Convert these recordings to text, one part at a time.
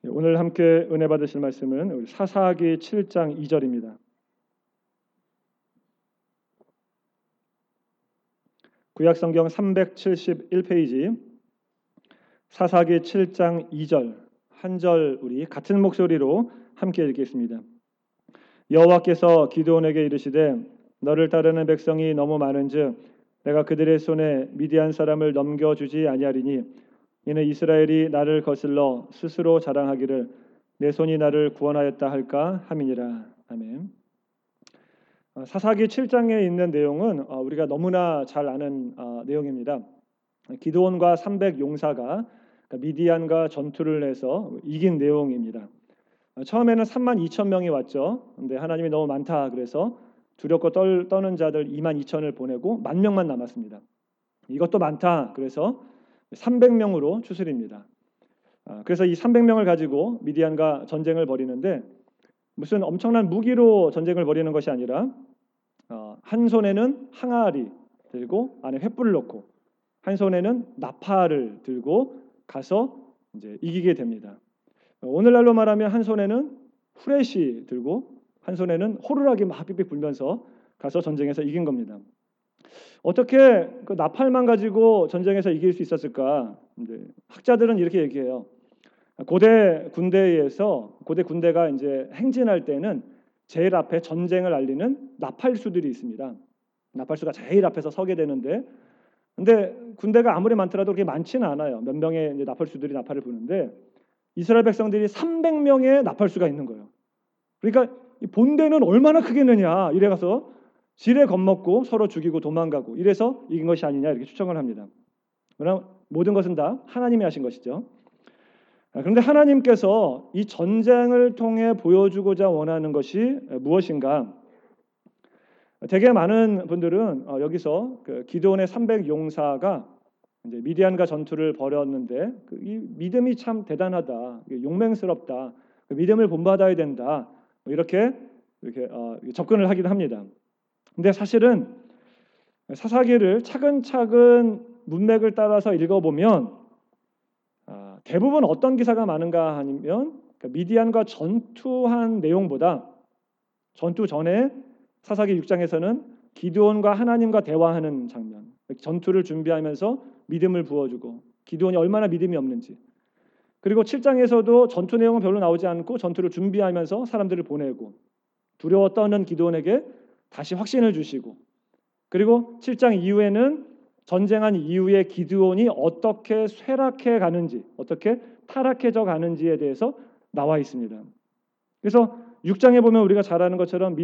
오늘 함께 은혜 받으실 말씀은 우리 사사기 7장 2절입니다. 구약성경 371페이지 사사기 7장 2절 한 절 우리 같은 목소리로 함께 읽겠습니다. 여호와께서 기드온에게 이르시되 너를 따르는 백성이 너무 많은즉 내가 그들의 손에 미디안 사람을 넘겨주지 아니하리니 이는 이스라엘이 나를 거슬러 스스로 자랑하기를 내 손이 나를 구원하였다 할까 함이니라. 아멘. 사사기 7장에 있는 내용은 우리가 너무나 잘 아는 내용입니다. 기드온과 300 용사가 미디안과 전투를 해서 이긴 내용입니다. 처음에는 32,000명이 왔죠. 근데 하나님이 너무 많다 그래서 두렵고 떠는 자들 22,000을 보내고 10,000명만 남았습니다. 이것도 많다 그래서 300명으로 추스립니다. 그래서 이 300명을 가지고 미디안과 전쟁을 벌이는데 무슨 엄청난 무기로 전쟁을 벌이는 것이 아니라 한 손에는 항아리 들고 안에 횃불을 넣고 한 손에는 나팔을 들고 가서 이제 이기게 됩니다. 오늘날로 말하면 한 손에는 후레쉬 들고 한 손에는 호루라기 막 삐삐 불면서 가서 전쟁에서 이긴 겁니다. 어떻게 그 나팔만 가지고 전쟁에서 이길 수 있었을까? 이제 학자들은 이렇게 얘기해요. 고대 군대가 이제 행진할 때는 제일 앞에 전쟁을 알리는 나팔수들이 있습니다. 나팔수가 제일 앞에서 서게 되는데, 근데 군대가 아무리 많더라도 그렇게 많지는 않아요. 몇 명의 이제 나팔수들이 나팔을 부는데 이스라엘 백성들이 300명의 나팔수가 있는 거예요. 그러니까 이 본대는 얼마나 크겠느냐 이래가서 지레 겁먹고 서로 죽이고 도망가고 이래서 이긴 것이 아니냐 이렇게 추정을 합니다. 그러나 모든 것은 다 하나님이 하신 것이죠. 그런데 하나님께서 이 전쟁을 통해 보여주고자 원하는 것이 무엇인가? 되게 많은 분들은 여기서 그 기드온의 300 용사가 이제 미디안과 전투를 벌였는데 이 믿음이 참 대단하다, 용맹스럽다, 그 믿음을 본받아야 된다 이렇게 접근을 하기도 합니다. 근데 사실은 사사기를 차근차근 문맥을 따라서 읽어보면 대부분 어떤 기사가 많은가 하면 미디안과 전투한 내용보다 전투 전에 사사기 6장에서는 기드온과 하나님과 대화하는 장면, 전투를 준비하면서 믿음을 부어주고 기드온이 얼마나 믿음이 없는지, 그리고 7장에서도 전투 내용은 별로 나오지 않고 전투를 준비하면서 사람들을 보내고 두려워 떠는 기드온에게 다시 확신을 주시고, 그리고 7장 이후에는 전쟁한 이후에 기드온이 어떻게 쇠락해 가는지, 어떻게 타락해져 가는지에 대해서 나와 있습니다. 그래서 6장에 보면 우리가 잘 아는 것처럼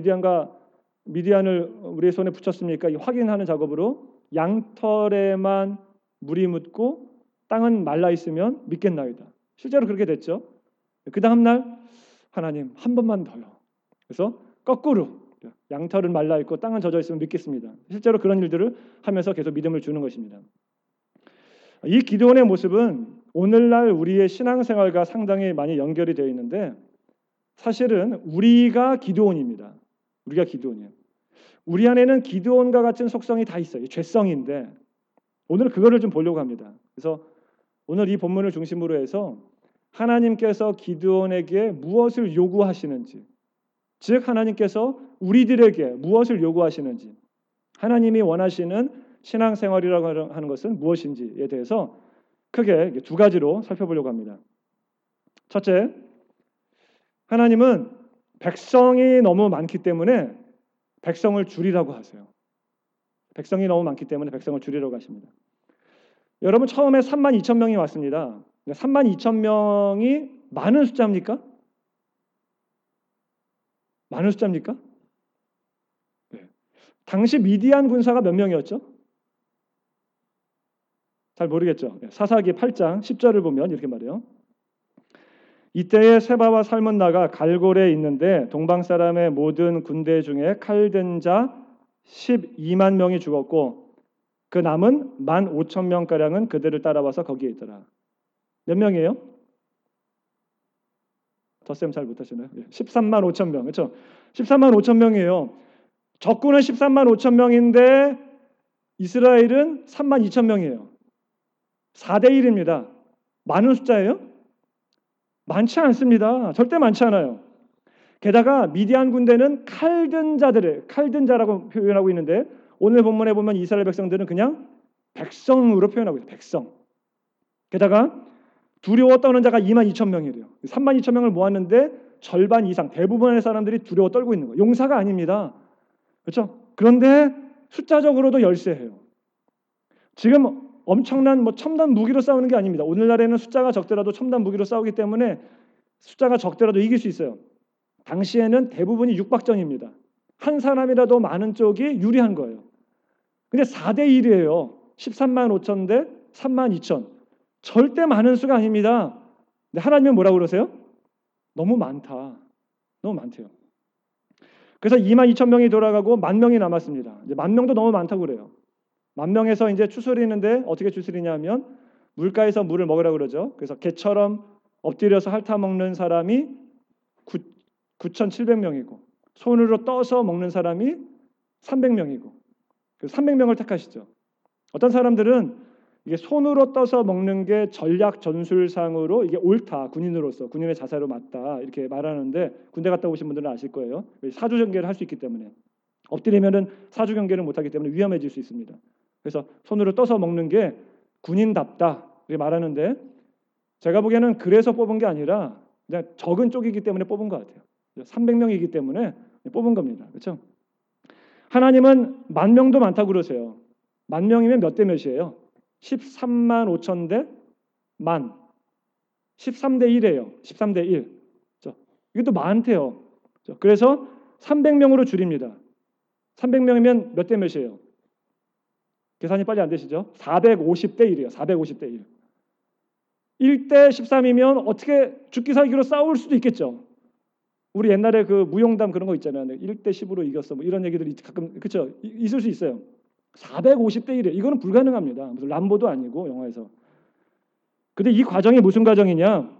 미디안을 우리의 손에 붙였습니까? 이 확인하는 작업으로 양털에만 물이 묻고 땅은 말라 있으면 믿겠나이다. 실제로 그렇게 됐죠. 그 다음 날 하나님 한 번만 더요. 그래서 거꾸로 양털은 말라 있고 땅은 젖어 있으면 믿겠습니다. 실제로 그런 일들을 하면서 계속 믿음을 주는 것입니다. 이 기드온의 모습은 오늘날 우리의 신앙생활과 상당히 많이 연결이 되어 있는데 사실은 우리가 기드온입니다. 우리가 기드온이에요. 우리 안에는 기드온과 같은 속성이 다 있어요. 죄성인데 오늘은 그거를 좀 보려고 합니다. 그래서 오늘 이 본문을 중심으로 해서 하나님께서 기드온에게 무엇을 요구하시는지, 즉 하나님께서 우리들에게 무엇을 요구하시는지, 하나님이 원하시는 신앙생활이라고 하는 것은 무엇인지에 대해서 크게 두 가지로 살펴보려고 합니다. 첫째, 하나님은 백성이 너무 많기 때문에 백성을 줄이라고 하세요. 백성이 너무 많기 때문에 백성을 줄이라고 하십니다. 여러분 처음에 32,000명이 왔습니다. 32,000명이 많은 숫자입니까? 많은 숫자입니까? 네. 당시 미디안 군사가 몇 명이었죠? 잘 모르겠죠. 사사기 8장 10절을 보면 이렇게 말해요. 이때에 세바와 살문나가 갈골에 있는데 동방 사람의 모든 군대 중에 칼든 자 12만 명이 죽었고 그 남은 15,000명가량은 그들을 따라와서 거기에 있더라. 몇 명이에요? 덧셈 잘 못하시나요? 13만 5천 명. 그렇죠? 13만 5천 명이에요. 적군은 13만 5천 명인데 이스라엘은 3만 2천 명이에요. 4대 1입니다. 많은 숫자예요? 많지 않습니다. 절대 많지 않아요. 게다가 미디안 군대는 칼든 자라고 표현하고 있는데 오늘 본문에 보면 이스라엘 백성들은 그냥 백성으로 표현하고 있어요. 백성. 게다가 두려워 떠는 자가 22,000명이래요. 32,000명을 모았는데 절반 이상 대부분의 사람들이 두려워 떨고 있는 거예요. 용사가 아닙니다. 그렇죠? 그런데 숫자적으로도 열세해요. 지금 엄청난 첨단 무기로 싸우는 게 아닙니다. 오늘날에는 숫자가 적더라도 첨단 무기로 싸우기 때문에 숫자가 적더라도 이길 수 있어요. 당시에는 대부분이 육박전입니다. 한 사람이라도 많은 쪽이 유리한 거예요. 근데 4대 1이에요. 13만 5천 대 3만 2천. 절대 많은 수가 아닙니다. 근데 하나님은 뭐라고 그러세요? 너무 많다. 너무 많대요. 그래서 2만 2천 명이 돌아가고 10,000명이 남았습니다. 이제 10,000명도 너무 많다고 그래요. 10,000명에서 이제 추스리는데 어떻게 추스리냐면 물가에서 물을 먹으라고 그러죠. 그래서 개처럼 엎드려서 핥아 먹는 사람이 9,700명이고 손으로 떠서 먹는 사람이 300명이고 300명을 택하시죠. 어떤 사람들은 이게 손으로 떠서 먹는 게 전략 전술상으로 이게 옳다. 군인으로서 군인의 자세로 맞다. 이렇게 말하는데 군대 갔다 오신 분들은 아실 거예요. 사주 경계를 할 수 있기 때문에 엎드리면은 사주 경계를 못 하기 때문에 위험해질 수 있습니다. 그래서 손으로 떠서 먹는 게 군인답다. 이렇게 말하는데 제가 보기에는 그래서 뽑은 게 아니라 그냥 적은 쪽이기 때문에 뽑은 것 같아요. 300명이기 때문에 뽑은 겁니다. 그렇죠? 하나님은 10,000명도 많다고 그러세요. 10,000명이면 몇 대 몇이에요? 13만 5천 대 만. 13대 1이에요. 13대 1. 이것도 많대요. 그래서 300명으로 줄입니다. 300명이면 몇 대 몇이에요? 계산이 빨리 안 되시죠? 450대 1이에요. 450대 1. 1대 13이면 어떻게 죽기 살기로 싸울 수도 있겠죠. 우리 옛날에 그 무용담 그런 거 있잖아요. 1대 10으로 이겼어. 뭐 이런 얘기들이 가끔 그렇죠. 있을 수 있어요. 450대 1이에요. 이거는 불가능합니다. 무슨 람보도 아니고 영화에서. 근데 이 과정이 무슨 과정이냐?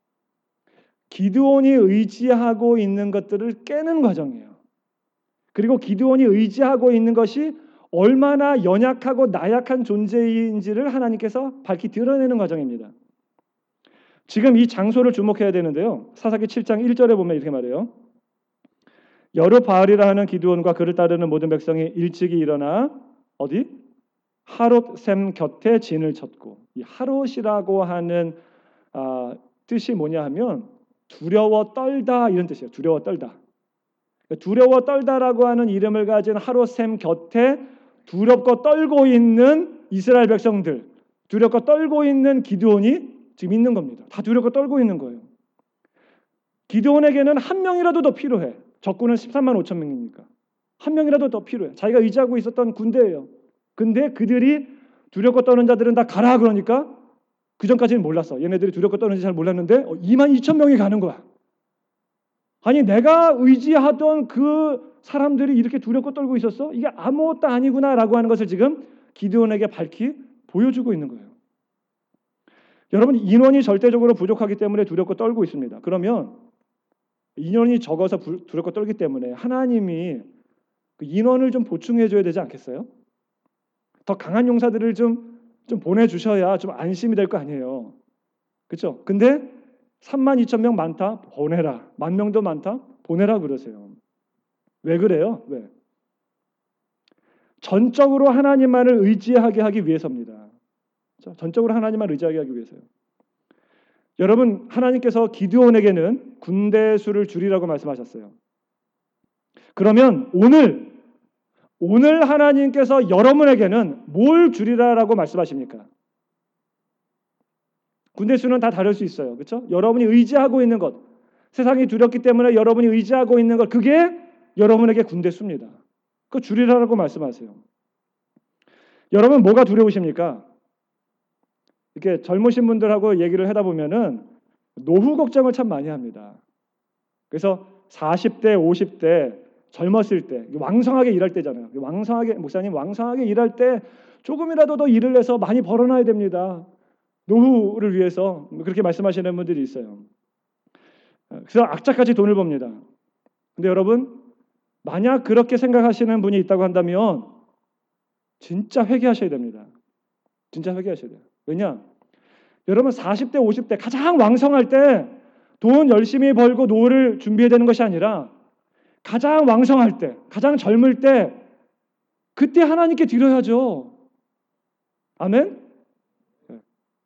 기드온이 의지하고 있는 것들을 깨는 과정이에요. 그리고 기드온이 의지하고 있는 것이 얼마나 연약하고 나약한 존재인지를 하나님께서 밝히 드러내는 과정입니다. 지금 이 장소를 주목해야 되는데요. 사사기 7장 1절에 보면 이렇게 말해요. 여르바알이라 하는 기드온과 그를 따르는 모든 백성이 일찍이 일어나 어디? 하롯샘 곁에 진을 쳤고 이 하롯이라고 하는 뜻이 뭐냐 하면 두려워 떨다 이런 뜻이에요. 두려워 떨다. 두려워 떨다라고 하는 이름을 가진 하롯샘 곁에 두렵고 떨고 있는 이스라엘 백성들, 두렵고 떨고 있는 기드온이 지금 있는 겁니다. 다 두렵고 떨고 있는 거예요. 기드온에게는 한 명이라도 더 필요해. 적군은 13만 5천 명이니까. 한 명이라도 더 필요해. 자기가 의지하고 있었던 군대예요. 근데 그들이 두렵고 떠는 자들은 다 가라 그러니까 그 전까지는 몰랐어. 얘네들이 두렵고 떠는지 잘 몰랐는데 2만 2천 명이 가는 거야. 아니 내가 의지하던 그 사람들이 이렇게 두렵고 떨고 있었어? 이게 아무것도 아니구나라고 하는 것을 지금 기드온에게 밝히 보여주고 있는 거예요. 여러분 인원이 절대적으로 부족하기 때문에 두렵고 떨고 있습니다. 그러면 인원이 적어서 두렵고 떨기 때문에 하나님이 그 인원을 좀 보충해 줘야 되지 않겠어요? 더 강한 용사들을 좀 보내주셔야 좀 안심이 될 거 아니에요. 그렇죠? 근데 3만 2천 명 많다? 보내라. 10,000명도 많다? 보내라 그러세요. 왜 그래요? 왜? 전적으로 하나님만을 의지하게 하기 위해서입니다. 그렇죠? 전적으로 하나님만 의지하게 하기 위해서요. 여러분 하나님께서 기드온에게는 군대 수를 줄이라고 말씀하셨어요. 그러면 오늘 하나님께서 여러분에게는 뭘 줄이라라고 말씀하십니까? 군대 수는 다 다를 수 있어요. 그렇죠? 여러분이 의지하고 있는 것, 세상이 두렵기 때문에 여러분이 의지하고 있는 것, 그게 여러분에게 군대 수입니다. 그거 줄이라라고 말씀하세요. 여러분 뭐가 두려우십니까? 이렇게 젊으신 분들하고 얘기를 하다 보면은 노후 걱정을 참 많이 합니다. 그래서 40대, 50대 젊었을 때 왕성하게 일할 때잖아요. 목사님 왕성하게 일할 때 조금이라도 더 일을 해서 많이 벌어놔야 됩니다. 노후를 위해서 그렇게 말씀하시는 분들이 있어요. 그래서 악착같이 돈을 법니다. 근데 여러분 만약 그렇게 생각하시는 분이 있다고 한다면 진짜 회개하셔야 됩니다. 진짜 회개하셔야 돼요. 왜냐? 여러분 40대 50대 가장 왕성할 때 돈 열심히 벌고 노후를 준비해야 되는 것이 아니라 가장 왕성할 때, 가장 젊을 때 그때 하나님께 드려야죠. 아멘? 네.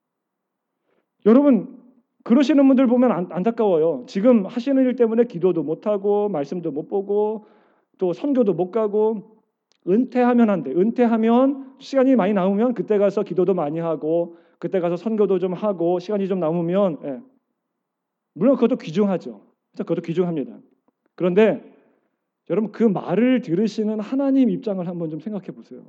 여러분 그러시는 분들 보면 안타까워요. 지금 하시는 일 때문에 기도도 못하고 말씀도 못 보고 또 선교도 못 가고 은퇴하면 안 돼. 은퇴하면 시간이 많이 남으면 그때 가서 기도도 많이 하고 그때 가서 선교도 좀 하고 시간이 좀 남으면 물론 그것도 귀중하죠. 그것도 귀중합니다. 그런데 여러분 그 말을 들으시는 하나님 입장을 한번 좀 생각해 보세요.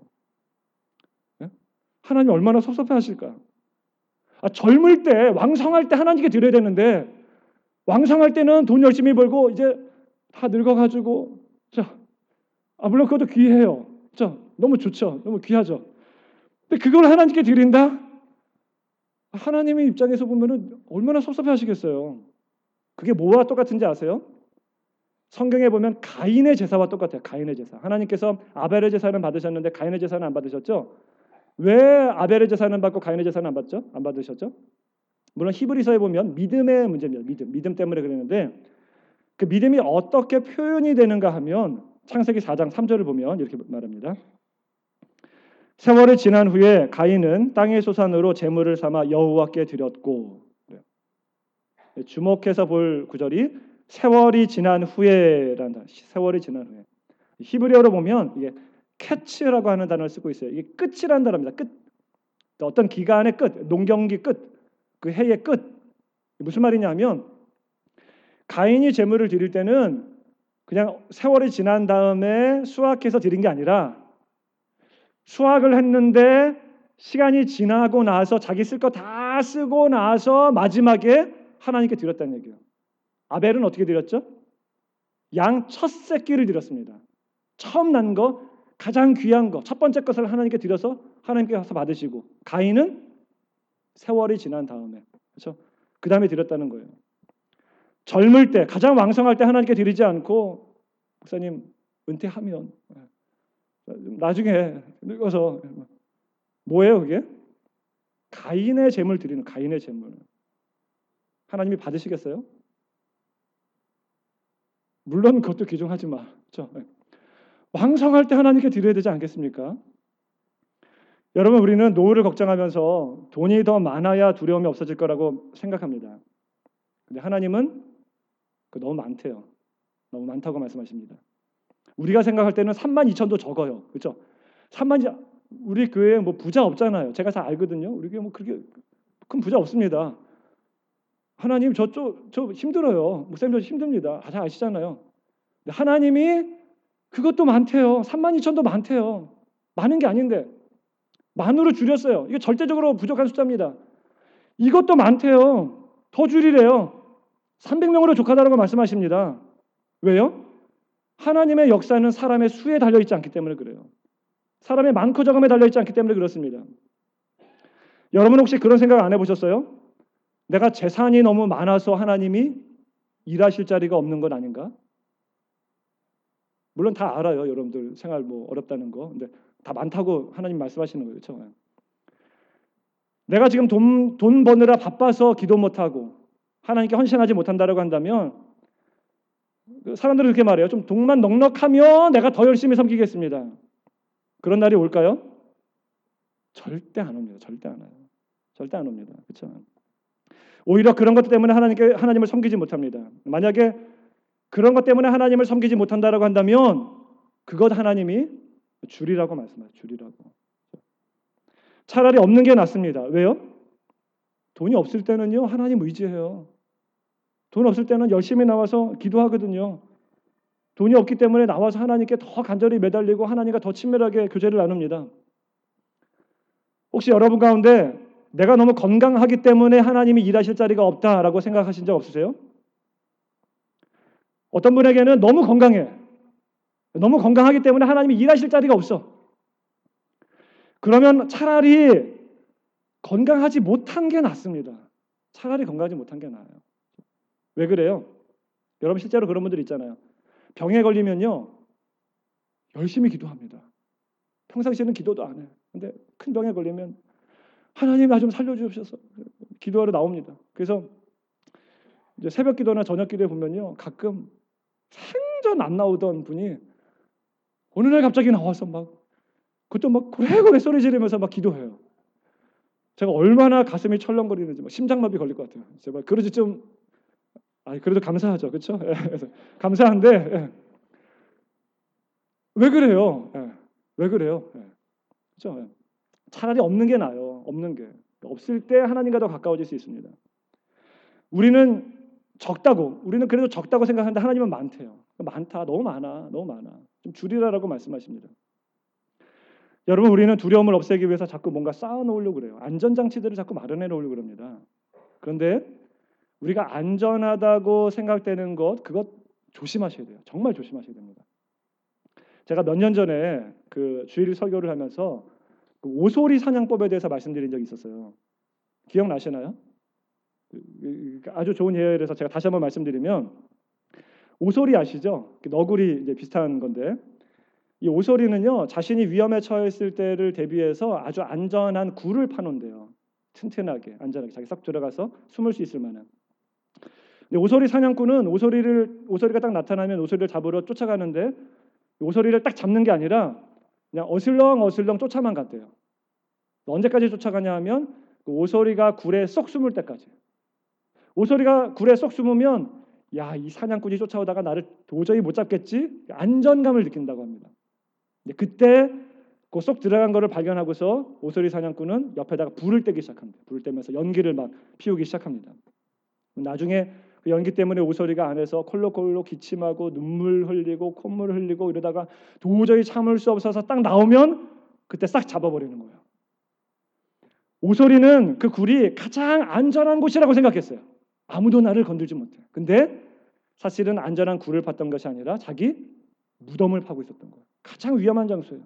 하나님 얼마나 섭섭해하실까? 젊을 때 왕성할 때 하나님께 드려야 되는데 왕성할 때는 돈 열심히 벌고 이제 다 늙어가지고 물론 그것도 귀해요. 너무 좋죠. 너무 귀하죠. 근데 그걸 하나님께 드린다? 하나님의 입장에서 보면은 얼마나 섭섭해하시겠어요. 그게 뭐와 똑같은지 아세요? 성경에 보면 가인의 제사와 똑같아요. 가인의 제사. 하나님께서 아벨의 제사는 받으셨는데 가인의 제사는 안 받으셨죠? 왜 아벨의 제사는 받고 가인의 제사는 안 받죠? 안 받으셨죠? 물론 히브리서에 보면 믿음의 문제입니다. 믿음 때문에 그랬는데 그 믿음이 어떻게 표현이 되는가 하면 창세기 4장 3절을 보면 이렇게 말합니다. 세월이 지난 후에 가인은 땅의 소산으로 제물을 삼아 여호와께 드렸고, 주목해서 볼 구절이 세월이 지난 후에란다. 세월이 지난 후에. 히브리어로 보면 이게 캐치라고 하는 단어를 쓰고 있어요. 이게 끝이라는 단어입니다. 끝. 어떤 기간의 끝, 농경기 끝, 그 해의 끝. 무슨 말이냐면 가인이 제물을 드릴 때는 그냥 세월이 지난 다음에 수확해서 드린 게 아니라 수확을 했는데 시간이 지나고 나서 자기 쓸 거 다 쓰고 나서 마지막에 하나님께 드렸다는 얘기예요. 아벨은 어떻게 드렸죠? 양 첫 새끼를 드렸습니다. 처음 난 거, 가장 귀한 거, 첫 번째 것을 하나님께 드려서 하나님께서 받으시고 가인은 세월이 지난 다음에 그렇죠? 그 다음에 드렸다는 거예요. 젊을 때 가장 왕성할 때 하나님께 드리지 않고 목사님 은퇴하면 나중에 늙어서 뭐예요 그게? 가인의 제물 드리는 가인의 제물. 하나님이 받으시겠어요? 물론 그것도 귀중하지만 그렇죠? 왕성할 때 하나님께 드려야 되지 않겠습니까? 여러분 우리는 노후를 걱정하면서 돈이 더 많아야 두려움이 없어질 거라고 생각합니다. 근데 하나님은 너무 많대요. 너무 많다고 말씀하십니다. 우리가 생각할 때는 32,000도 적어요. 그렇죠? 3만 우리 교회에 뭐 부자 없잖아요. 제가 다 알거든요. 우리 교회 뭐 그렇게 큰 부자 없습니다. 하나님 저 힘들어요. 목사님 저 힘듭니다. 다 아시잖아요. 근데 하나님이 그것도 많대요. 32,000도 많대요. 많은 게 아닌데 만으로 줄였어요. 이게 절대적으로 부족한 숫자입니다. 이것도 많대요. 더 줄이래요. 300명으로 족하다라고 말씀하십니다. 왜요? 하나님의 역사는 사람의 수에 달려있지 않기 때문에 그래요. 사람의 많고 적음에 달려있지 않기 때문에 그렇습니다. 여러분 혹시 그런 생각 안 해보셨어요? 내가 재산이 너무 많아서 하나님이 일하실 자리가 없는 건 아닌가? 물론 다 알아요. 여러분들 생활 뭐 어렵다는 거. 근데 다 많다고 하나님 말씀하시는 거예요. 그렇죠? 내가 지금 돈 버느라 바빠서 기도 못하고 하나님께 헌신하지 못한다라고 한다면 사람들은 그렇게 말해요. 좀 돈만 넉넉하면 내가 더 열심히 섬기겠습니다. 그런 날이 올까요? 절대 안 옵니다. 절대 안 와요. 절대 안 옵니다. 그렇죠? 오히려 그런 것 때문에 하나님을 섬기지 못합니다. 만약에 그런 것 때문에 하나님을 섬기지 못한다라고 한다면 그것 하나님이 줄이라고 말씀하세요. 줄이라고. 차라리 없는 게 낫습니다. 왜요? 돈이 없을 때는요 하나님 의지해요. 돈 없을 때는 열심히 나와서 기도하거든요. 돈이 없기 때문에 나와서 하나님께 더 간절히 매달리고 하나님과 더 친밀하게 교제를 나눕니다. 혹시 여러분 가운데 내가 너무 건강하기 때문에 하나님이 일하실 자리가 없다라고 생각하신 적 없으세요? 어떤 분에게는 너무 건강해. 너무 건강하기 때문에 하나님이 일하실 자리가 없어. 그러면 차라리 건강하지 못한 게 낫습니다. 차라리 건강하지 못한 게 나아요. 왜 그래요? 여러분 실제로 그런 분들 있잖아요. 병에 걸리면요 열심히 기도합니다. 평상시에는 기도도 안 해요. 근데 큰 병에 걸리면 하나님 나 좀 살려주셔서 기도하러 나옵니다. 그래서 이제 새벽 기도나 저녁 기도에 보면요, 가끔 생전 안 나오던 분이 어느 날 갑자기 나와서 막 그것도 막 고래고래 소리 지르면서 막 기도해요. 제가 얼마나 가슴이 철렁거리는지 막 심장마비 걸릴 것 같아요. 제발 그러지 좀. 그래도 감사하죠, 그렇죠? 그래서 감사한데 왜 그래요? 왜 그래요? 그렇죠? 차라리 없는 게 나아요. 없는 게 없을 때 하나님과 더 가까워질 수 있습니다. 우리는 우리는 그래도 적다고 생각하는데 하나님은 많대요. 많다, 너무 많아, 너무 많아. 좀 줄이라라고 말씀하십니다. 여러분, 우리는 두려움을 없애기 위해서 자꾸 뭔가 쌓아놓으려고 그래요. 안전장치들을 자꾸 마련해 놓으려고 그럽니다. 그런데 우리가 안전하다고 생각되는 그것 조심하셔야 돼요. 정말 조심하셔야 됩니다. 제가 몇 년 전에 그 주일 설교를 하면서 그 오소리 사냥법에 대해서 말씀드린 적이 있었어요. 기억나시나요? 아주 좋은 예를 서 제가 다시 한번 말씀드리면, 오소리 아시죠? 너구리 이제 비슷한 건데, 이 오소리는요, 자신이 위험에 처했을 때를 대비해서 아주 안전한 굴을 파놓은대요. 튼튼하게, 안전하게 자기 싹 들어가서 숨을 수 있을 만한. 근데 오소리 사냥꾼은 오소리가 딱 나타나면 오소리를 잡으러 쫓아가는데, 오소리를 딱 잡는 게 아니라 그냥 어슬렁 쫓아만 갔대요. 언제까지 쫓아가냐 하면 그 오소리가 굴에 쏙 숨을 때까지. 오소리가 굴에 쏙 숨으면 이 사냥꾼이 쫓아오다가 나를 도저히 못 잡겠지? 안전감을 느낀다고 합니다. 그때 그 쏙 들어간 거를 발견하고서 오소리 사냥꾼은 옆에다가 불을 떼기 시작합니다. 불을 떼면서 연기를 막 피우기 시작합니다. 나중에 그 연기 때문에 오소리가 안에서 콜록콜록 기침하고 눈물 흘리고 콧물 흘리고 이러다가 도저히 참을 수 없어서 딱 나오면 그때 싹 잡아버리는 거예요. 오소리는 그 굴이 가장 안전한 곳이라고 생각했어요. 아무도 나를 건들지 못해. 근데 사실은 안전한 굴을 팠던 것이 아니라 자기 무덤을 파고 있었던 거예요. 가장 위험한 장소예요.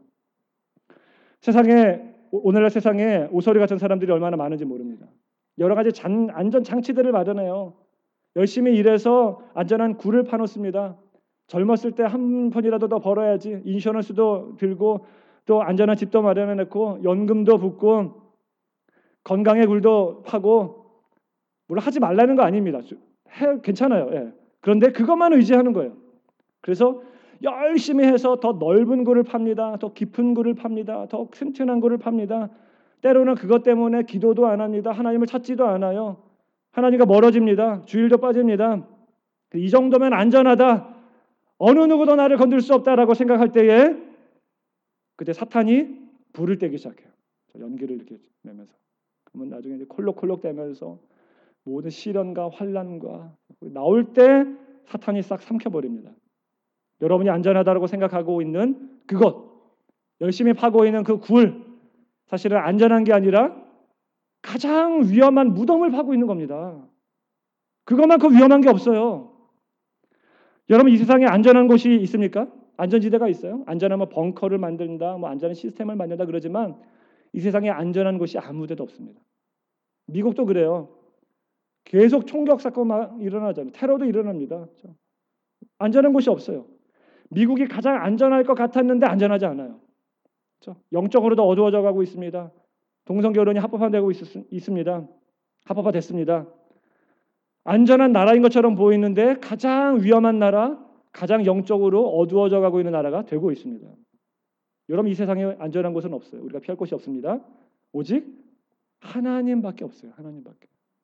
오늘날 세상에 오소리 같은 사람들이 얼마나 많은지 모릅니다. 여러 가지 안전 장치들을 마련해요. 열심히 일해서 안전한 굴을 파놓습니다. 젊었을 때 한 푼이라도 더 벌어야지. 인슈런스도 들고 또 안전한 집도 마련해놓고 연금도 붓고 건강의 굴도 파고, 물론 하지 말라는 거 아닙니다. 괜찮아요. 그런데 그것만 의지하는 거예요. 그래서 열심히 해서 더 넓은 굴을 팝니다. 더 깊은 굴을 팝니다. 더 튼튼한 굴을 팝니다. 때로는 그것 때문에 기도도 안 합니다. 하나님을 찾지도 않아요. 하나님과 멀어집니다. 주일도 빠집니다. 이 정도면 안전하다. 어느 누구도 나를 건들 수 없다라고 생각할 때에 그때 사탄이 불을 떼기 시작해요. 연기를 이렇게 내면서. 그러면 나중에 이제 콜록콜록 되면서 모든 시련과 환난과 나올 때 사탄이 싹 삼켜버립니다. 여러분이 안전하다고 생각하고 있는 그것, 열심히 파고 있는 그 굴, 사실은 안전한 게 아니라 가장 위험한 무덤을 파고 있는 겁니다. 그것만큼 위험한 게 없어요. 여러분, 이 세상에 안전한 곳이 있습니까? 안전지대가 있어요? 안전하면 벙커를 만든다, 안전한 시스템을 만든다 그러지만 이 세상에 안전한 곳이 아무데도 없습니다. 미국도 그래요. 계속 총격 사건 막 일어나잖아요. 테러도 일어납니다. 안전한 곳이 없어요. 미국이 가장 안전할 것 같았는데 안전하지 않아요. 영적으로도 어두워져 가고 있습니다. 동성결혼이 합법화되고 있습니다. 합법화됐습니다. 안전한 나라인 것처럼 보이는데 가장 위험한 나라, 가장 영적으로 어두워져 가고 있는 나라가 되고 있습니다. 여러분, 이 세상에 안전한 곳은 없어요. 우리가 피할 곳이 없습니다. 오직 하나님밖에 없어요. 하나님밖에.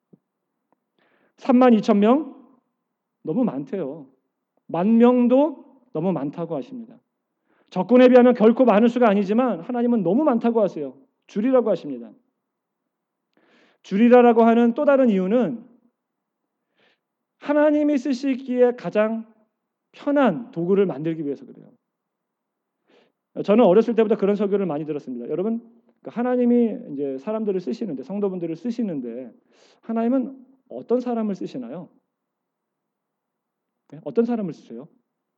32,000명 너무 많대요. 10,000명도 너무 많다고 하십니다. 적군에 비하면 결코 많을 수가 아니지만 하나님은 너무 많다고 하세요. 줄이라고 하십니다. 줄이라고 하는 또 다른 이유는 하나님이 쓰시기에 가장 편한 도구를 만들기 위해서 그래요. 저는 어렸을 때부터 그런 설교를 많이 들었습니다. 여러분, 하나님이 이제 사람들을 쓰시는데, 성도분들을 쓰시는데 하나님은 어떤 사람을 쓰시나요? 어떤 사람을 쓰세요?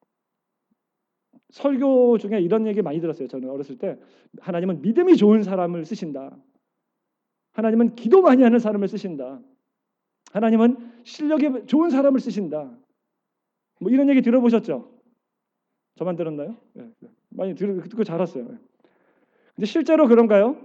설교 중에 이런 얘기 많이 들었어요. 저는 어렸을 때 하나님은 믿음이 좋은 사람을 쓰신다. 하나님은 기도 많이 하는 사람을 쓰신다. 하나님은 실력이 좋은 사람을 쓰신다. 이런 얘기 들어보셨죠? 저만 들었나요? 많이 듣고 자랐어요. 근데 실제로 그런가요?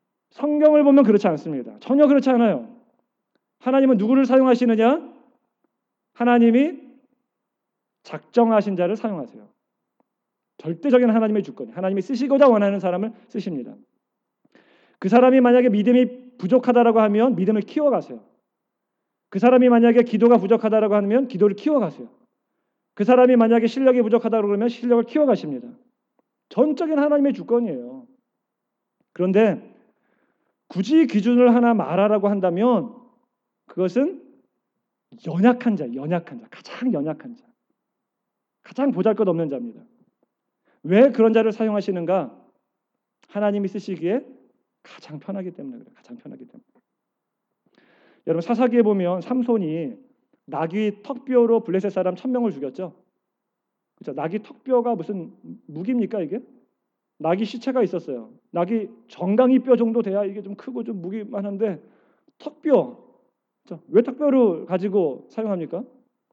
성경을 보면 그렇지 않습니다. 전혀 그렇지 않아요. 하나님은 누구를 사용하시느냐? 하나님이 작정하신 자를 사용하세요. 절대적인 하나님의 주권이 하나님이 쓰시고자 원하는 사람을 쓰십니다. 그 사람이 만약에 믿음이 부족하다라고 하면 믿음을 키워가세요. 그 사람이 만약에 기도가 부족하다라고 하면 기도를 키워가세요. 그 사람이 만약에 실력이 부족하다고 그러면 실력을 키워가십니다. 전적인 하나님의 주권이에요. 그런데 굳이 기준을 하나 말하라고 한다면 그것은 연약한 자, 가장 연약한 자, 가장 보잘것없는 자입니다. 왜 그런 자를 사용하시는가? 하나님이 쓰시기에 가장 편하기 때문에 그래요. 가장 편하기 때문에. 여러분 사사기에 보면 삼손이 나귀 턱뼈로 블레셋 사람 1000명을 죽였죠. 그렇죠? 나귀 턱뼈가 무슨 무기입니까 이게? 나귀 시체가 있었어요. 나귀 정강이 뼈 정도 돼야 이게 좀 크고 좀 무기만한데 턱뼈. 그렇죠? 왜 턱뼈를 가지고 사용합니까?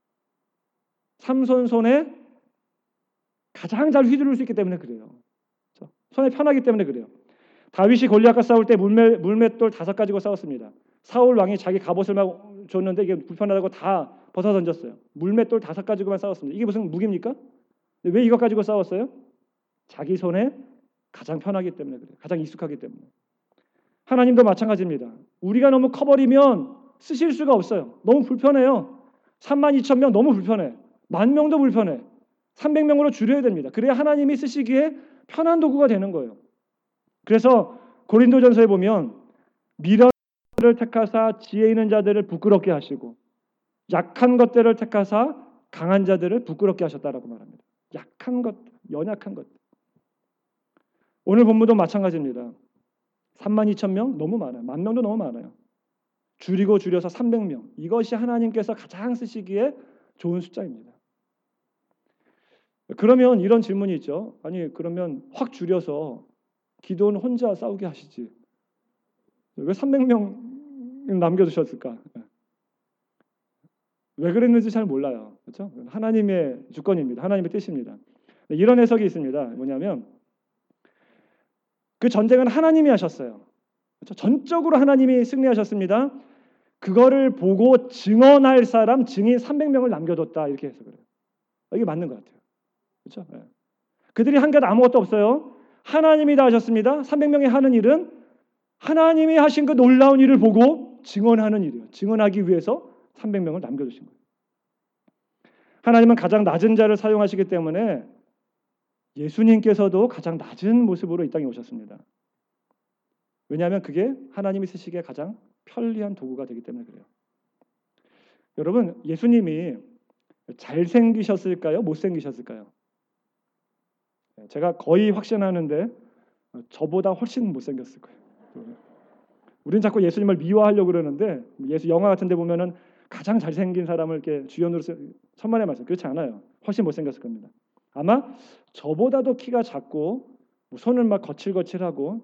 삼손 손에 가장 잘 휘두를 수 있기 때문에 그래요. 그렇죠? 손에 편하기 때문에 그래요. 다윗이 골리앗과 싸울 때 물맷돌 5 가지고 싸웠습니다. 사울 왕이 자기 갑옷을 막 줬는데 이게 불편하다고 다 벗어 던졌어요. 물맷돌 5 가지고만 싸웠습니다. 이게 무슨 무기입니까? 왜 이것 가지고 싸웠어요? 자기 손에 가장 편하기 때문에 그래요. 가장 익숙하기 때문에. 하나님도 마찬가지입니다. 우리가 너무 커버리면 쓰실 수가 없어요. 너무 불편해요. 32,000명 너무 불편해. 10,000명도 불편해. 300명으로 줄여야 됩니다. 그래야 하나님이 쓰시기에 편한 도구가 되는 거예요. 그래서 고린도전서에 보면 미련한 자들을 택하사 지혜 있는 자들을 부끄럽게 하시고 약한 것들을 택하사 강한 자들을 부끄럽게 하셨다라고 말합니다. 약한 것, 연약한 것. 오늘 본문도 마찬가지입니다. 32,000명 너무 많아요. 10,000명도 너무 많아요. 줄여서 300명. 이것이 하나님께서 가장 쓰시기에 좋은 숫자입니다. 그러면 이런 질문이 있죠. 아니 그러면 확 줄여서 기도는 혼자 싸우게 하시지. 왜 300명 남겨두셨을까? 왜 그랬는지 잘 몰라요. 그렇죠? 하나님의 주권입니다. 하나님의 뜻입니다. 이런 해석이 있습니다. 뭐냐면 그 전쟁은 하나님이 하셨어요. 그렇죠? 전적으로 하나님이 승리하셨습니다. 그거를 보고 증언할 사람 증인 300명을 남겨뒀다 이렇게 해석을 해요. 이게 맞는 것 같아요. 그렇죠? 네. 그들이 한 것 아무것도 없어요. 하나님이 다 하셨습니다. 300명이 하는 일은 하나님이 하신 그 놀라운 일을 보고 증언하는 일이에요. 증언하기 위해서 300명을 남겨두신 거예요. 하나님은 가장 낮은 자를 사용하시기 때문에 예수님께서도 가장 낮은 모습으로 이 땅에 오셨습니다. 왜냐하면 그게 하나님이 쓰시기에 가장 편리한 도구가 되기 때문에 그래요. 여러분 예수님이 잘생기셨을까요? 못생기셨을까요? 제가 거의 확신하는데 저보다 훨씬 못생겼을 거예요. 우리는 자꾸 예수님을 미워하려고 그러는데 예수 영화 같은 데 보면은 가장 잘생긴 사람을 이렇게 주연으로 천만의 말씀 그렇지 않아요. 훨씬 못생겼을 겁니다. 아마 저보다도 키가 작고 손을 막 거칠거칠하고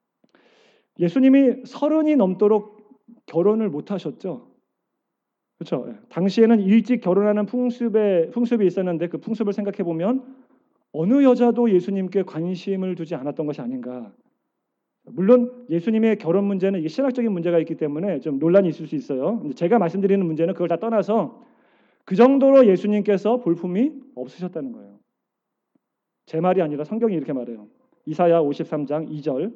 예수님이 30이 넘도록 결혼을 못 하셨죠. 그렇죠. 당시에는 일찍 결혼하는 풍습이 있었는데 그 풍습을 생각해 보면 어느 여자도 예수님께 관심을 두지 않았던 것이 아닌가. 물론 예수님의 결혼 문제는 이게 신학적인 문제가 있기 때문에 좀 논란이 있을 수 있어요. 근데 제가 말씀드리는 문제는 그걸 다 떠나서 그 정도로 예수님께서 볼품이 없으셨다는 거예요. 제 말이 아니라 성경이 이렇게 말해요. 이사야 53장 2절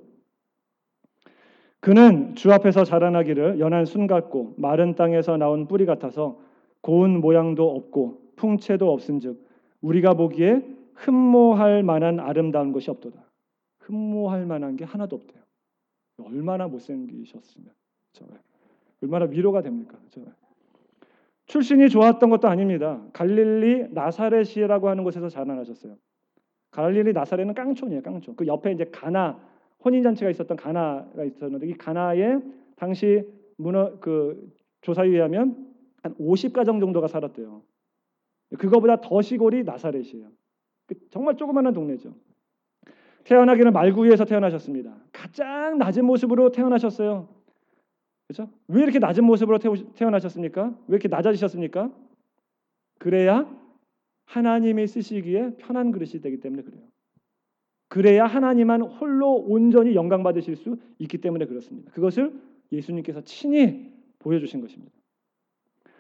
그는 주 앞에서 자라나기를 연한 순 같고 마른 땅에서 나온 뿌리 같아서 고운 모양도 없고 풍채도 없은즉 우리가 보기에 흠모할 만한 아름다운 것이 없도다. 흠모할 만한 게 하나도 없대요. 얼마나 못생기셨으면 얼마나 위로가 됩니까? 출신이 좋았던 것도 아닙니다. 갈릴리 나사렛이라고 하는 곳에서 자라나셨어요. 갈릴리 나사렛은 깡촌이에요. 깡촌. 그 옆에 이제 가나 혼인잔치가 있었던 가나가 있었는데 이 가나에 당시 조사에 의하면 한 50가정 정도가 살았대요. 그거보다 더 시골이 나사렛이에요. 정말 조그마한 동네죠. 태어나기는 말구이에서 태어나셨습니다. 가장 낮은 모습으로 태어나셨어요. 그렇죠? 왜 이렇게 낮은 모습으로 태어나셨습니까? 왜 이렇게 낮아지셨습니까? 그래야 하나님이 쓰시기에 편한 그릇이 되기 때문에 그래요. 그래야 하나님만 홀로 온전히 영광 받으실 수 있기 때문에 그렇습니다. 그것을 예수님께서 친히 보여주신 것입니다.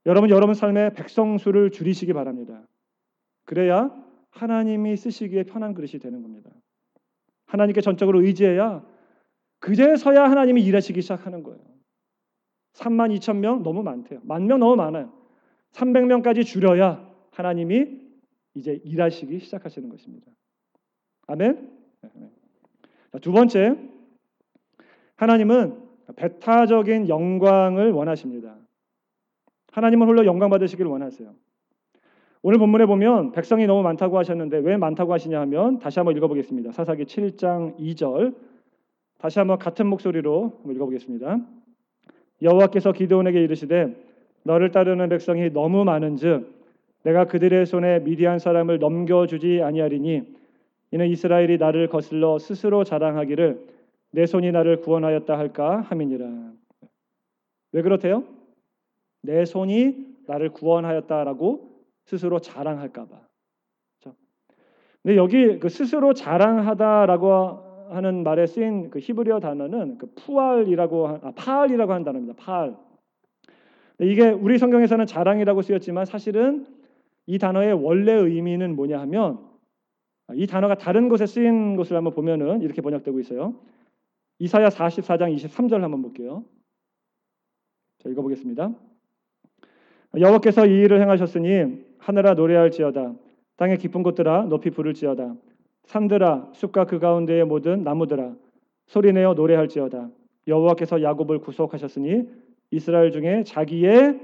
여러분 삶의 백성수를 줄이시기 바랍니다. 그래야 하나님이 쓰시기에 편한 그릇이 되는 겁니다. 하나님께 전적으로 의지해야 그제서야 하나님이 일하시기 시작하는 거예요. 3만 2천 명 너무 많대요. 1만 명 너무 많아요. 300명까지 줄여야 하나님이 이제 일하시기 시작하시는 것입니다. 아멘. 두 번째, 하나님은 배타적인 영광을 원하십니다. 하나님은 홀로 영광 받으시기를 원하세요. 오늘 본문에 보면 백성이 너무 많다고 하셨는데 왜 많다고 하시냐 하면 다시 한번 읽어보겠습니다. 사사기 7장 2절 다시 한번 같은 목소리로 읽어보겠습니다. 여호와께서 기드온에게 이르시되 너를 따르는 백성이 너무 많은즉 내가 그들의 손에 미디안 사람을 넘겨주지 아니하리니 이는 이스라엘이 나를 거슬러 스스로 자랑하기를 내 손이 나를 구원하였다 할까 함이니라. 왜 그렇대요? 내 손이 나를 구원하였다라고 스스로 자랑할까 봐. 근데 여기 그 스스로 자랑하다라고 하는 말에 쓰인 그 히브리어 단어는 그 파알이라고 하는 단어입니다. 파알. 이게 우리 성경에서는 자랑이라고 쓰였지만 사실은 이 단어의 원래 의미는 뭐냐 하면 이 단어가 다른 곳에 쓰인 것을 한번 보면은 이렇게 번역되고 있어요. 이사야 44장 23절 한번 볼게요. 자, 읽어보겠습니다. 여호와께서 이 일을 행하셨으니 하늘아 노래할지어다. 땅의 깊은 곳들아 높이 부를지어다. 산들아 숲과 그 가운데의 모든 나무들아 소리내어 노래할지어다. 여호와께서 야곱을 구속하셨으니 이스라엘 중에 자기의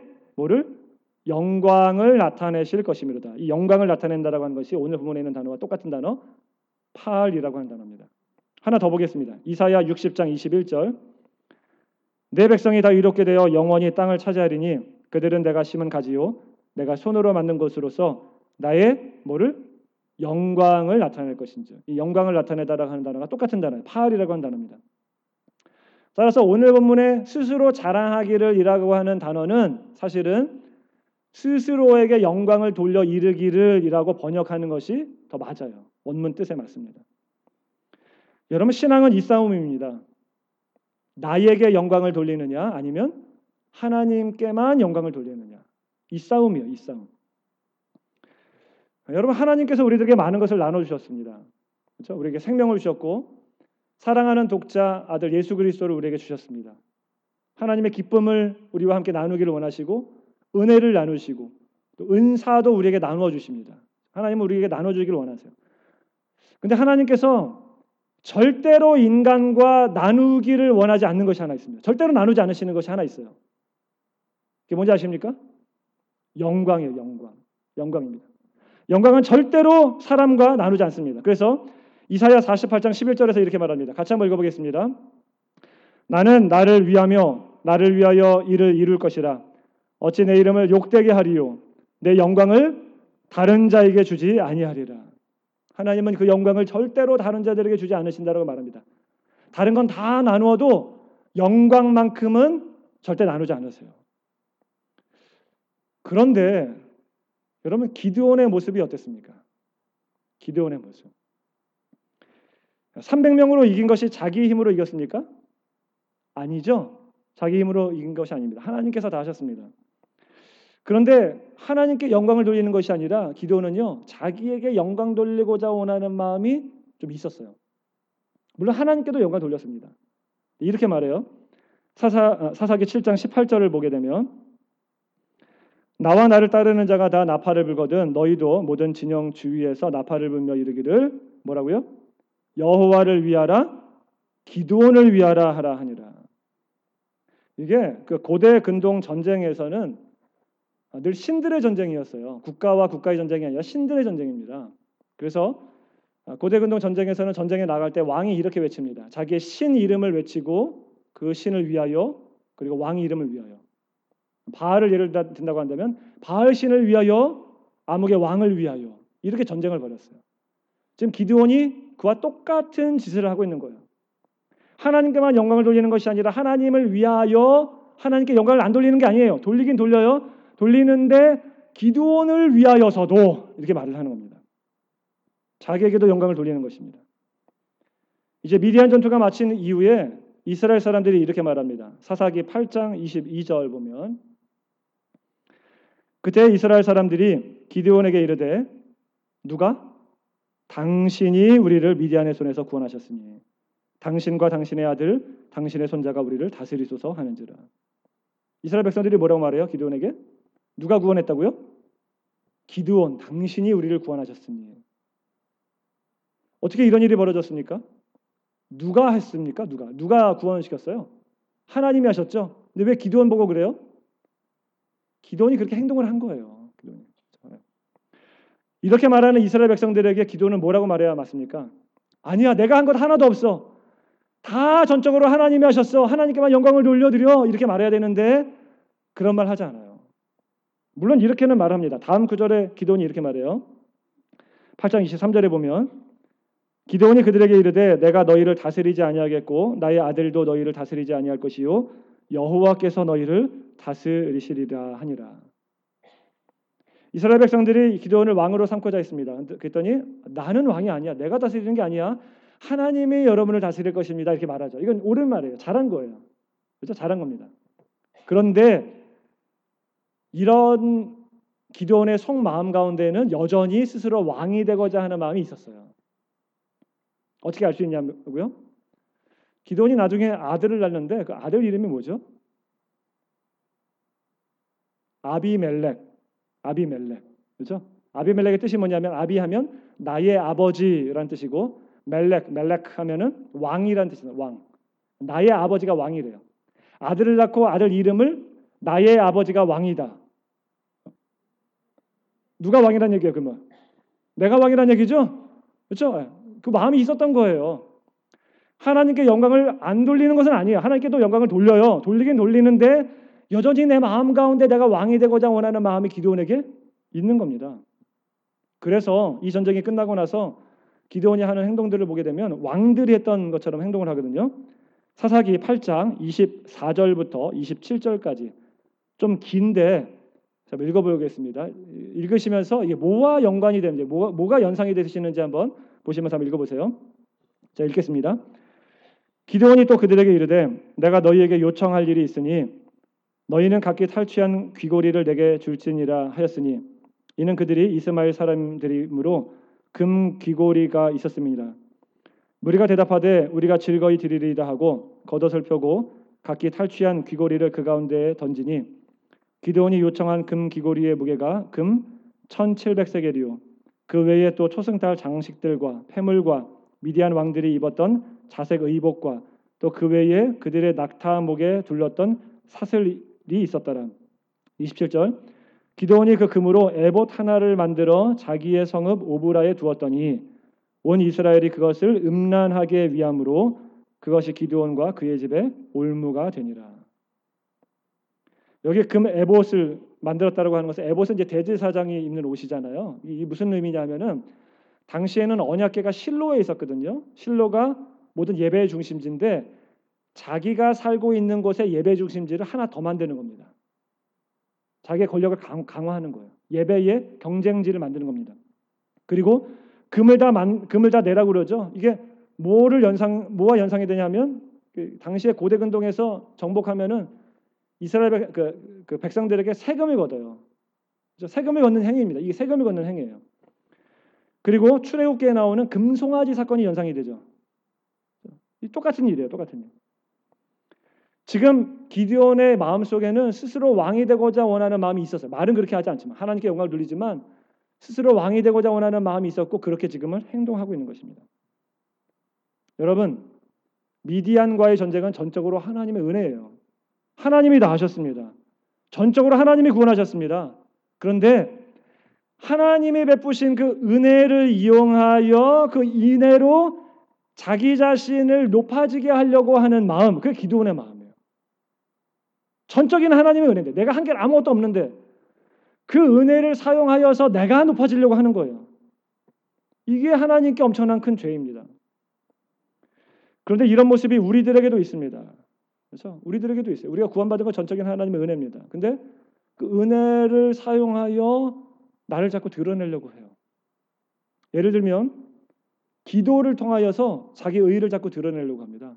영광을 나타내실 것이미로다. 이 영광을 나타낸다라고 하는 것이 오늘 본문에 있는 단어와 똑같은 단어 파알이라고 하는 단어입니다. 하나 더 보겠습니다. 이사야 60장 21절 내 백성이 다 이롭게 되어 영원히 땅을 차지하리니 그들은 내가 심은 가지요 내가 손으로 만든 것으로서 나의 영광을 나타낼 것인지. 이 영광을 나타내다라고 하는 단어가 똑같은 단어예요. 파알이라고 하는 단어입니다. 따라서 오늘 본문에 스스로 자랑하기를 이라고 하는 단어는 사실은 스스로에게 영광을 돌려 이르기를 이라고 번역하는 것이 더 맞아요. 원문 뜻에 맞습니다. 여러분 신앙은 이 싸움입니다. 나에게 영광을 돌리느냐 아니면 하나님께만 영광을 돌리느냐. 이 싸움이에요. 이 싸움. 여러분 하나님께서 우리들에게 많은 것을 나눠주셨습니다. 그렇죠? 우리에게 생명을 주셨고 사랑하는 독자 아들 예수 그리스도를 우리에게 주셨습니다. 하나님의 기쁨을 우리와 함께 나누기를 원하시고 은혜를 나누시고 또 은사도 우리에게 나누어 주십니다. 하나님은 우리에게 나눠주기를 원하세요. 그런데 하나님께서 절대로 인간과 나누기를 원하지 않는 것이 하나 있습니다. 절대로 나누지 않으시는 것이 하나 있어요. 그게 뭔지 아십니까? 영광이에요. 영광입니다. 영광은 절대로 사람과 나누지 않습니다. 그래서 이사야 48장 11절에서 이렇게 말합니다. 같이 한번 읽어보겠습니다. 나는 나를 위하여 이를 이룰 것이라. 어찌 내 이름을 욕되게 하리요. 내 영광을 다른 자에게 주지 아니하리라. 하나님은 그 영광을 절대로 다른 자들에게 주지 않으신다고 말합니다. 다른 건 다 나누어도 영광만큼은 절대 나누지 않으세요. 그런데 여러분 기드온의 모습이 어땠습니까? 기드온의 모습. 300명으로 이긴 것이 자기 힘으로 이겼습니까? 아니죠. 자기 힘으로 이긴 것이 아닙니다. 하나님께서 다 하셨습니다. 그런데 하나님께 영광을 돌리는 것이 아니라 기드온은요. 자기에게 영광 돌리고자 원하는 마음이 좀 있었어요. 물론 하나님께도 영광 돌렸습니다. 이렇게 말해요. 사사기 7장 18절을 보게 되면 나와 나를 따르는 자가 다 나팔을 불거든 너희도 모든 진영 주위에서 나팔을 불며 이르기를 뭐라고요? 여호와를 위하라 기드온을 위하라 하라 하니라. 이게 그 고대 근동 전쟁에서는 늘 신들의 전쟁이었어요. 국가와 국가의 전쟁이 아니라 신들의 전쟁입니다. 그래서 고대 근동 전쟁에서는 전쟁에 나갈 때 왕이 이렇게 외칩니다. 자기의 신 이름을 외치고 그 신을 위하여 그리고 왕 이름을 위하여. 바알을 예를 든다고 한다면 바알 신을 위하여 아목의 왕을 위하여 이렇게 전쟁을 벌였어요. 지금 기드온이 그와 똑같은 짓을 하고 있는 거예요. 하나님께만 영광을 돌리는 것이 아니라 하나님을 위하여 하나님께 영광을 안 돌리는 게 아니에요. 돌리긴 돌려요. 돌리는데 기드온을 위하여서도 이렇게 말을 하는 겁니다. 자기에게도 영광을 돌리는 것입니다. 이제 미디안 전투가 마친 이후에 이스라엘 사람들이 이렇게 말합니다. 사사기 8장 22절 보면 그때 이스라엘 사람들이 기드온에게 이르되 누가? 당신이 우리를 미디안의 손에서 구원하셨으니 당신과 당신의 아들 당신의 손자가 우리를 다스리소서 하는지라. 이스라엘 백성들이 뭐라고 말해요? 기드온에게? 누가 구원했다고요? 기드온, 당신이 우리를 구원하셨으니. 어떻게 이런 일이 벌어졌습니까? 누가 했습니까? 누가 구원시켰어요? 하나님이 하셨죠. 근데 왜 기드온 보고 그래요? 기드온이 그렇게 행동을 한 거예요. 기드온이. 이렇게 말하는 이스라엘 백성들에게 기드온은 뭐라고 말해야 맞습니까? 아니야, 내가 한 것 하나도 없어. 다 전적으로 하나님이 하셨어. 하나님께만 영광을 돌려드려. 이렇게 말해야 되는데 그런 말 하지 않아요. 물론 이렇게는 말합니다. 다음 구절에 기드온이 이렇게 말해요. 8장 23절에 보면 기드온이 그들에게 이르되 내가 너희를 다스리지 아니하겠고 나의 아들도 너희를 다스리지 아니할 것이요 여호와께서 너희를 다스리시리라 하니라. 이스라엘 백성들이 기드온을 왕으로 삼고자 했습니다. 그랬더니 나는 왕이 아니야. 내가 다스리는 게 아니야. 하나님이 여러분을 다스릴 것입니다. 이렇게 말하죠. 이건 옳은 말이에요. 잘한 거예요. 그렇죠? 잘한 겁니다. 그런데 이런 기드온의 속마음 가운데는 여전히 스스로 왕이 되고자 하는 마음이 있었어요. 어떻게 알 수 있냐고요? 기드온이 나중에 아들을 낳는데 그 아들 이름이 뭐죠? 아비멜렉. 그렇죠? 아비멜렉의 뜻이 뭐냐면 아비하면 나의 아버지라는 뜻이고 멜렉 하면은 왕이라는 뜻이에요. 왕. 나의 아버지가 왕이래요. 아들을 낳고 아들 이름을 나의 아버지가 왕이다. 누가 왕이란 얘기예요, 그러면? 내가 왕이란 얘기죠? 그렇죠? 그 마음이 있었던 거예요. 하나님께 영광을 안 돌리는 것은 아니에요. 하나님께도 영광을 돌려요. 돌리긴 돌리는데 여전히 내 마음 가운데 내가 왕이 되고자 원하는 마음이 기드온에게 있는 겁니다. 그래서 이 전쟁이 끝나고 나서 기드온이 하는 행동들을 보게 되면 왕들이 했던 것처럼 행동을 하거든요. 사사기 8장 24절부터 27절까지 좀 긴데 자, 읽어보겠습니다. 읽으시면서 이게 뭐와 연관이 되는지, 뭐가 연상이 되시는지 한번 보시면서 한번 읽어보세요. 자, 읽겠습니다. 기드온이 또 그들에게 이르되 내가 너희에게 요청할 일이 있으니 너희는 각기 탈취한 귀고리를 내게 줄지니라 하였으니 이는 그들이 이스마엘 사람들이므로 금 귀고리가 있었습니다. 무리가 대답하되 우리가 즐거이 드리리이다 하고 겉옷을 펴고 각기 탈취한 귀고리를 그 가운데에 던지니 기드온이 요청한 금 귀고리의 무게가 금 1700세겔이요 그 외에 또 초승달 장식들과 패물과 미디안 왕들이 입었던 자색 의복과 또 그 외에 그들의 낙타 목에 둘렀던 사슬이 있었더라. 27절 기드온이 그 금으로 에봇 하나를 만들어 자기의 성읍 오브라에 두었더니 온 이스라엘이 그것을 음란하게 위함으로 그것이 기드온과 그의 집에 올무가 되니라. 여기 금 에봇을 만들었다고 하는 것은 에봇은 이제 대제사장이 입는 옷이잖아요. 이 무슨 의미냐면은 당시에는 언약궤가 실로에 있었거든요. 실로가 모든 예배의 중심지인데 자기가 살고 있는 곳에 예배 중심지를 하나 더 만드는 겁니다. 자기의 권력을 강화하는 거예요. 예배의 경쟁지를 만드는 겁니다. 그리고 금을 다 내라고 그러죠. 이게 뭐와 연상이 되냐면 당시에 고대 근동에서 정복하면은 이스라엘 그 백성들에게 세금을 걷어요. 세금을 걷는 행위입니다. 이게 세금을 걷는 행위예요. 그리고 출애굽기에 나오는 금송아지 사건이 연상이 되죠. 똑같은 일이에요. 똑같은 일. 지금 기드온의 마음속에는 스스로 왕이 되고자 원하는 마음이 있었어요. 말은 그렇게 하지 않지만 하나님께 영광을 돌리지만 스스로 왕이 되고자 원하는 마음이 있었고 그렇게 지금은 행동하고 있는 것입니다. 여러분, 미디안과의 전쟁은 전적으로 하나님의 은혜예요. 하나님이 다 하셨습니다. 전적으로 하나님이 구원하셨습니다. 그런데 하나님이 베푸신 그 은혜를 이용하여 그 은혜로 자기 자신을 높아지게 하려고 하는 마음, 그게 기드온의 마음이에요. 전적인 하나님의 은혜인데 내가 한 게 아무것도 없는데 그 은혜를 사용하여서 내가 높아지려고 하는 거예요. 이게 하나님께 엄청난 큰 죄입니다. 그런데 이런 모습이 우리들에게도 있습니다. 그렇죠? 우리들에게도 있어요. 우리가 구원받은 건 전적인 하나님의 은혜입니다. 근데 그 은혜를 사용하여 나를 자꾸 드러내려고 해요. 예를 들면 기도를 통하여서 자기 의의를 자꾸 드러내려고 합니다.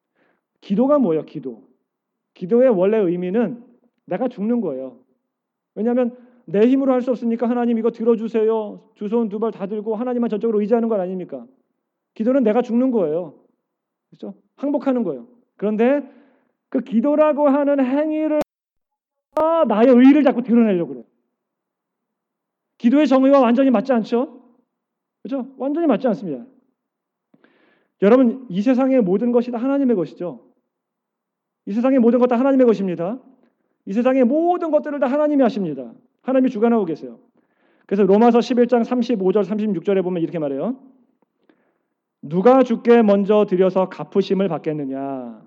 기도가 뭐예요? 기도의 원래 의미는 내가 죽는 거예요. 왜냐하면 내 힘으로 할 수 없으니까 하나님 이거 들어주세요. 두 손 두 발 다 들고 하나님만 전적으로 의지하는 건 아닙니까? 기도는 내가 죽는 거예요. 그렇죠? 항복하는 거예요. 그런데 그 기도라고 하는 행위를 나의 의의를 자꾸 드러내려고 그래요. 기도의 정의와 완전히 맞지 않죠? 그렇죠? 완전히 맞지 않습니다. 여러분, 이 세상의 모든 것이 다 하나님의 것이죠. 이 세상의 모든 것 다 하나님의 것입니다. 이 세상의 모든 것들을 다 하나님이 하십니다. 하나님이 주관하고 계세요. 그래서 로마서 11장 35절 36절에 보면 이렇게 말해요. 누가 주께 먼저 드려서 갚으심을 받겠느냐?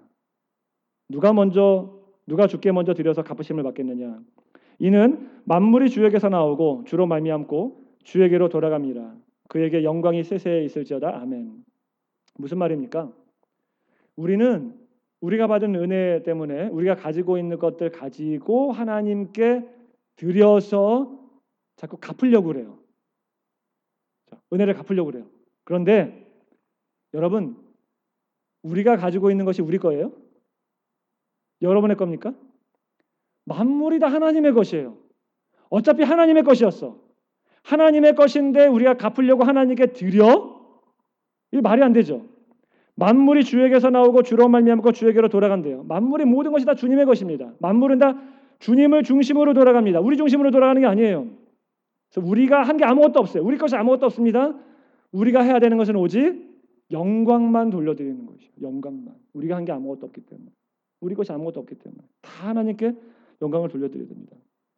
누가 주께 먼저 드려서 갚으심을 받겠느냐? 이는 만물이 주에게서 나오고 주로 말미암고 주에게로 돌아갑니다. 그에게 영광이 세세에 있을지어다. 아멘. 무슨 말입니까? 우리는 우리가 받은 은혜 때문에 우리가 가지고 있는 것들 가지고 하나님께 드려서 자꾸 갚으려고 그래요. 은혜를 갚으려고 그래요. 그런데 여러분, 우리가 가지고 있는 것이 우리 거예요? 여러분의 겁니까? 만물이 다 하나님의 것이에요. 어차피 하나님의 것이었어. 하나님의 것인데 우리가 갚으려고 하나님께 드려? 이게 말이 안 되죠. 만물이 주에게서 나오고 주로 말미암고 주에게로 돌아간대요. 만물의 모든 것이 다 주님의 것입니다. 만물은 다 주님을 중심으로 돌아갑니다. 우리 중심으로 돌아가는 게 아니에요. 그래서 우리가 한 게 아무것도 없어요. 우리 것이 아무것도 없습니다. 우리가 해야 되는 것은 오직 영광만 돌려드리는 것이에요. 영광만. 우리가 한 게 아무것도 없기 때문에. 우리 것이 아무것도 없기 때문에 다 하나님께 영광을 돌려드려야 됩니다.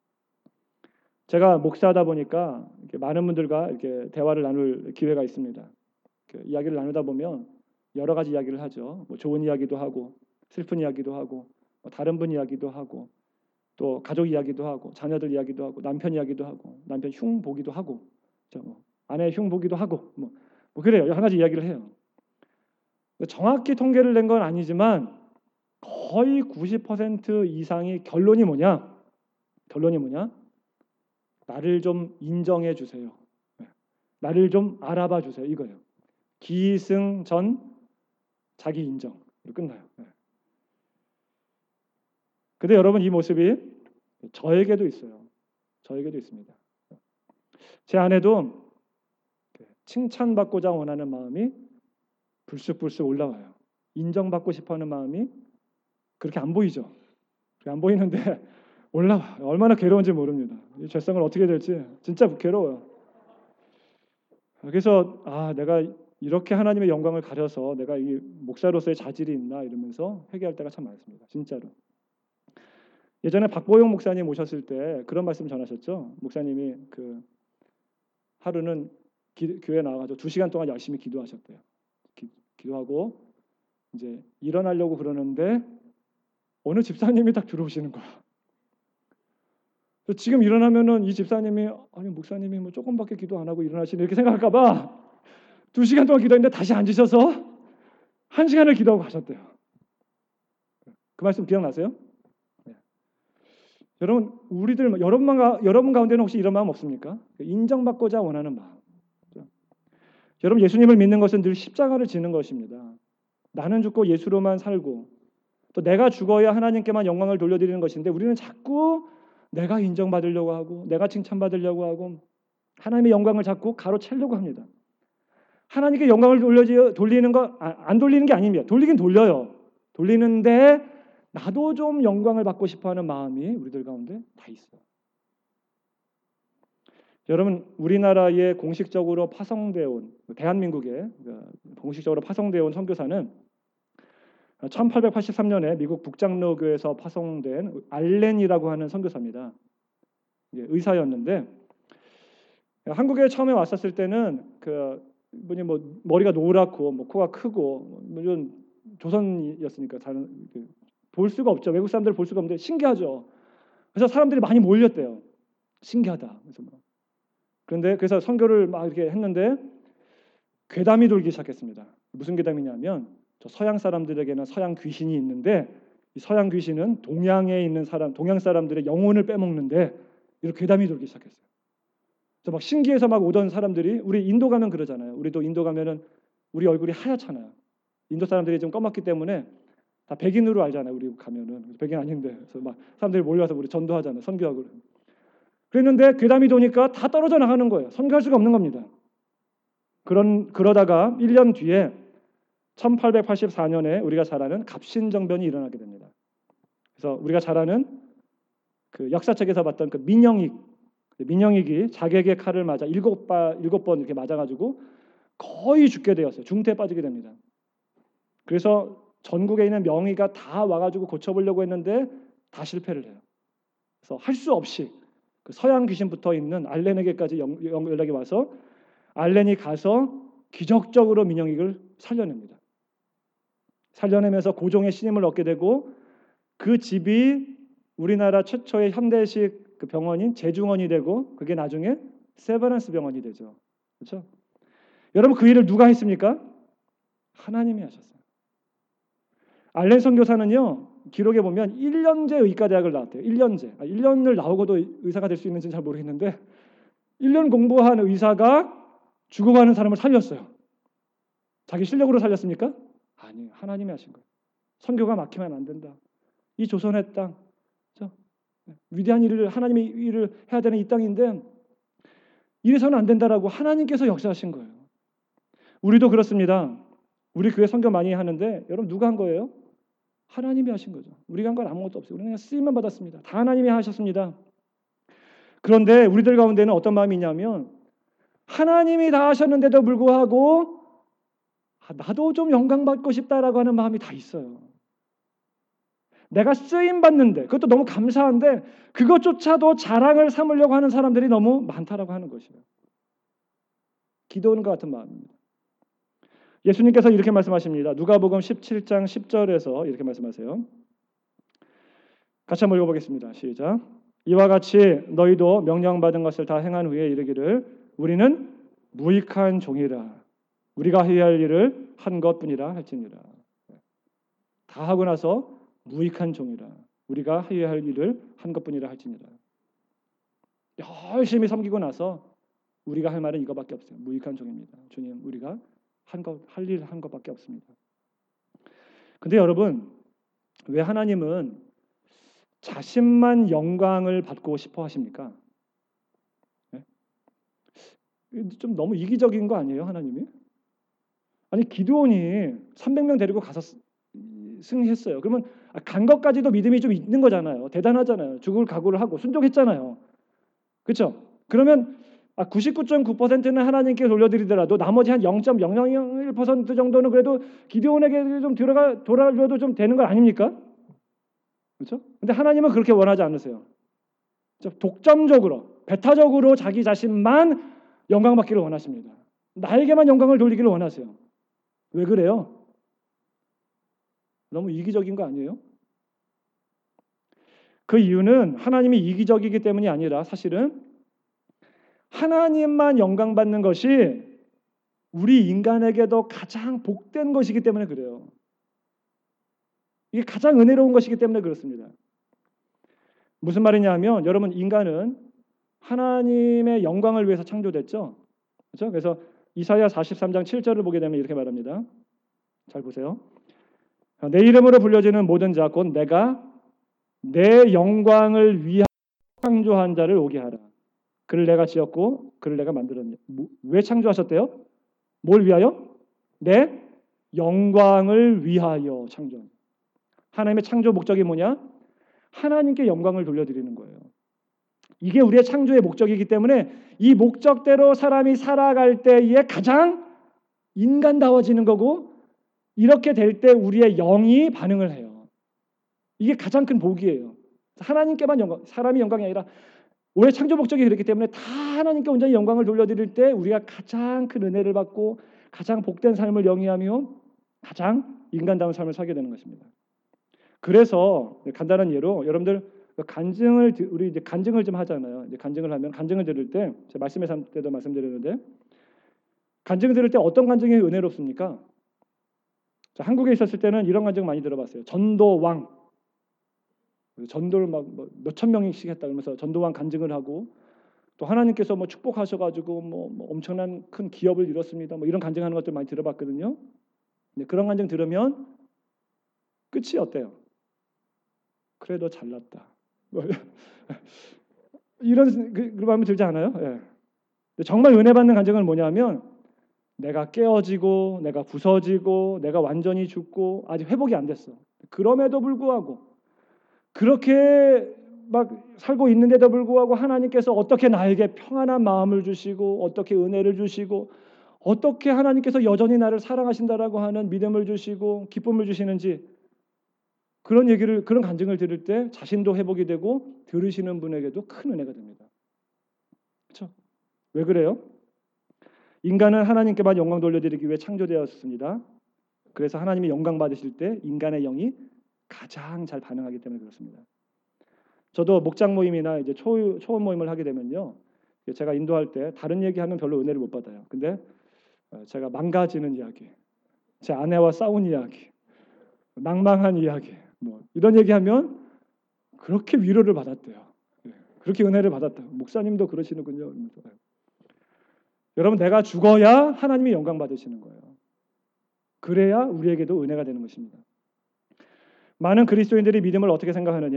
제가 목사하다 보니까 이렇게 많은 분들과 이렇게 대화를 나눌 기회가 있습니다. 이야기를 나누다 보면 여러 가지 이야기를 하죠. 뭐 좋은 이야기도 하고 슬픈 이야기도 하고 뭐 다른 분 이야기도 하고 또 가족 이야기도 하고 자녀들 이야기도 하고 남편 이야기도 하고 남편 흉 보기도 하고 뭐 아내 흉 보기도 하고 뭐 그래요. 여러 가지 이야기를 해요. 정확히 통계를 낸 건 아니지만 거의 90% 이상이 결론이 뭐냐? 나를 좀 인정해 주세요. 나를 좀 알아봐 주세요. 이거예요. 기승전 자기 인정. 끝나요. 근데 여러분, 이 모습이 저에게도 있어요. 저에게도 있습니다. 제 아내도 칭찬받고자 원하는 마음이 불쑥불쑥 올라와요. 인정받고 싶어하는 마음이 그렇게 안 보이죠. 안 보이는데 올라와. 얼마나 괴로운지 모릅니다. 이 죄성을 어떻게 될지 진짜 괴로워요. 그래서 내가 이렇게 하나님의 영광을 가려서 내가 이 목사로서의 자질이 있나 이러면서 회개할 때가 참 많습니다. 진짜로. 예전에 박보영 목사님 오셨을 때 그런 말씀 전하셨죠. 목사님이 하루는 교회 나와가지고 2시간 동안 열심히 기도하셨대요. 기도하고 이제 일어나려고 그러는데 어느 집사님이 딱 들어오시는 거야. 지금 일어나면은 이 집사님이 아니 목사님이 뭐 조금밖에 기도 안 하고 일어나시네 이렇게 생각할까봐 2시간 동안 기도했는데 다시 앉으셔서 1시간을 기도하고 가셨대요. 그 말씀 기억나세요? 네. 여러분, 여러분 가운데는 혹시 이런 마음 없습니까? 인정받고자 원하는 마음. 여러분, 예수님을 믿는 것은 늘 십자가를 지는 것입니다. 나는 죽고 예수로만 살고 또 내가 죽어야 하나님께만 영광을 돌려드리는 것인데 우리는 자꾸 내가 인정받으려고 하고 내가 칭찬받으려고 하고 하나님의 영광을 자꾸 가로채려고 합니다. 하나님께 영광을 돌리는 거 안 돌리는 게 아닙니다. 돌리긴 돌려요. 돌리는데 나도 좀 영광을 받고 싶어하는 마음이 우리들 가운데 다 있어요. 여러분, 우리나라에 공식적으로 파송되어 온 대한민국에 공식적으로 파송되어 온 선교사는 1883년에 미국 북장로교에서 파송된 알렌이라고 하는 선교사입니다. 의사였는데 한국에 처음에 왔었을 때는 분이 뭐 머리가 노랗고 뭐 코가 크고 물론 조선이었으니까 볼 수가 없죠. 외국 사람들 볼 수가 없는데 신기하죠. 그래서 사람들이 많이 몰렸대요. 신기하다. 그래서 선교를 막 이렇게 했는데 괴담이 돌기 시작했습니다. 무슨 괴담이냐면 저 서양 사람들에게는 서양 귀신이 있는데 이 서양 귀신은 동양에 있는 동양 사람들의 영혼을 빼먹는데 이렇게 괴담이 돌기 시작했어요. 그래서 막 신기해서 막 오던 사람들이 우리 인도 가면 그러잖아요. 우리도 인도 가면은 우리 얼굴이 하얗잖아요. 인도 사람들이 좀 검었기 때문에 다 백인으로 알잖아요. 우리 가면은 백인 아닌데 그래서 막 사람들이 몰려와서 우리 전도하잖아요. 선교하고. 그랬는데 괴담이 도니까 다 떨어져 나가는 거예요. 선교할 수가 없는 겁니다. 그러다가 1년 뒤에 1884년에 우리가 잘 아는 갑신정변이 일어나게 됩니다. 그래서 우리가 잘 아는 그 역사책에서 봤던 그 민영익이 자객의 칼을 맞아 7번 이렇게 맞아가지고 거의 죽게 되었어요. 중태에 빠지게 됩니다. 그래서 전국에 있는 명의가 다 와가지고 고쳐보려고 했는데 다 실패를 해요. 그래서 할 수 없이 그 서양 귀신 붙어 있는 알렌에게까지 연락이 와서 알렌이 가서 기적적으로 민영익을 살려냅니다. 살려내면서 고종의 신임을 얻게 되고 그 집이 우리나라 최초의 현대식 그 병원인 제중원이 되고 그게 나중에 세브란스 병원이 되죠. 그렇죠? 여러분 그 일을 누가 했습니까? 하나님이 하셨어요. 알렌 선교사는요. 기록에 보면 1년제 의과대학을 나왔대요. 1년을 나오고도 의사가 될 수 있는지는 잘 모르겠는데 1년 공부한 의사가 죽어가는 사람을 살렸어요. 자기 실력으로 살렸습니까? 아니에요. 하나님이 하신 거예요. 선교가 막히면 안 된다. 이 조선의 땅, 위대한 일을 하나님의 일을 해야 되는 이 땅인데 이래서는 안 된다라고 하나님께서 역사하신 거예요. 우리도 그렇습니다. 우리 교회 선교 많이 하는데 여러분 누가 한 거예요? 하나님이 하신 거죠. 우리가 한 건 아무것도 없어요. 우리는 그냥 쓰임만 받았습니다. 다 하나님이 하셨습니다. 그런데 우리들 가운데는 어떤 마음이 있냐면 하나님이 다 하셨는데도 불구하고 나도 좀 영광 받고 싶다라고 하는 마음이 다 있어요. 내가 쓰임 받는데 그것도 너무 감사한데 그것조차도 자랑을 삼으려고 하는 사람들이 너무 많다라고 하는 것이에요. 기도원과 같은 마음입니다. 예수님께서 이렇게 말씀하십니다. 누가복음 17장 10절에서 이렇게 말씀하세요. 같이 한번 읽어보겠습니다. 시작. 이와 같이 너희도 명령받은 것을 다 행한 후에 이르기를 우리는 무익한 종이라 우리가 해야 할 일을 한 것뿐이라 할지니라. 다 하고 나서 무익한 종이라 우리가 해야 할 일을 한 것뿐이라 할지니라. 열심히 섬기고 나서 우리가 할 말은 이거밖에 없어요. 무익한 종입니다. 주님, 우리가 할 일 한 것밖에 없습니다. 근데 여러분, 왜 하나님은 자신만 영광을 받고 싶어 하십니까? 네? 좀 너무 이기적인 거 아니에요, 하나님이? 아니 기드온이 300명 데리고 가서 승리했어요. 그러면 간 것까지도 믿음이 좀 있는 거잖아요. 대단하잖아요. 죽을 각오를 하고 순종했잖아요. 그렇죠? 그러면 99.9%는 하나님께 돌려드리더라도 나머지 한 0.001% 정도는 그래도 기드온에게 좀 돌아줘도 좀 되는 거 아닙니까? 그렇죠? 근데 하나님은 그렇게 원하지 않으세요. 독점적으로, 배타적으로 자기 자신만 영광받기를 원하십니다. 나에게만 영광을 돌리기를 원하세요. 왜 그래요? 너무 이기적인 거 아니에요? 그 이유는 하나님이 이기적이기 때문이 아니라 사실은 하나님만 영광받는 것이 우리 인간에게도 가장 복된 것이기 때문에 그래요. 이게 가장 은혜로운 것이기 때문에 그렇습니다. 무슨 말이냐 하면 여러분 인간은 하나님의 영광을 위해서 창조됐죠. 그렇죠? 그래서 이사야 43장 7절을 보게 되면 이렇게 말합니다. 잘 보세요. 내 이름으로 불려지는 모든 자 곧 내가 내 영광을 위하여 창조한 자를 오게 하라. 그를 내가 지었고 그를 내가 만들었네. 왜 창조하셨대요? 뭘 위하여? 내 영광을 위하여 창조. 하나님의 창조 목적이 뭐냐? 하나님께 영광을 돌려드리는 거예요. 이게 우리의 창조의 목적이기 때문에 이 목적대로 사람이 살아갈 때에 가장 인간다워지는 거고 이렇게 될 때 우리의 영이 반응을 해요. 이게 가장 큰 복이에요. 하나님께만 영광, 사람이 영광이 아니라 올해 창조 목적이 그렇기 때문에 다 하나님께 온전히 영광을 돌려드릴 때 우리가 가장 큰 은혜를 받고 가장 복된 삶을 영위하며 가장 인간다운 삶을 살게 되는 것입니다. 그래서 간단한 예로 여러분들 우리 이제 간증을 좀 하잖아요. 이제 간증을 하면 간증을 들을 때 제가 말씀의 삶 때도 말씀드렸는데 간증을 들을 때 어떤 간증이 은혜롭습니까? 자, 한국에 있었을 때는 이런 간증 많이 들어봤어요. 전도왕 전도를 막 몇천 명씩 했다 그러면서 전도왕 간증을 하고 또 하나님께서 뭐 축복하셔가지고 뭐 엄청난 큰 기업을 이뤘습니다. 뭐 이런 간증하는 것들 많이 들어봤거든요. 근데 그런 간증 들으면 끝이 어때요? 그래도 잘났다. 이런 그 마음이 들지 않아요? 예. 정말 은혜 받는 간증은 뭐냐면 내가 깨어지고 내가 부서지고 내가 완전히 죽고 아직 회복이 안 됐어. 그럼에도 불구하고 그렇게 막 살고 있는데도 불구하고 하나님께서 어떻게 나에게 평안한 마음을 주시고 어떻게 은혜를 주시고 어떻게 하나님께서 여전히 나를 사랑하신다라고 하는 믿음을 주시고 기쁨을 주시는지 그런 간증을 들을 때 자신도 회복이 되고 들으시는 분에게도 큰 은혜가 됩니다. 그렇죠? 왜 그래요? 인간은 하나님께만 영광 돌려드리기 위해 창조되었습니다. 그래서 하나님이 영광 받으실 때 인간의 영이 가장 잘 반응하기 때문에 그렇습니다. 저도 목장 모임이나 이제 초원 모임을 하게 되면요, 제가 인도할 때 다른 얘기하면 별로 은혜를 못 받아요. 근데 제가 망가지는 이야기, 제 아내와 싸운 이야기, 낭망한 이야기, 뭐 이런 얘기하면 그렇게 위로를 받았대요. 그렇게 은혜를 받았다. 목사님도 그러시는군요. 여러분, 내가 죽어야 하나님이 영광 받으시는 거예요. 그래야 우리에게도 은혜가 되는 것입니다. 많은 그리스도인들이 믿음을 어떻게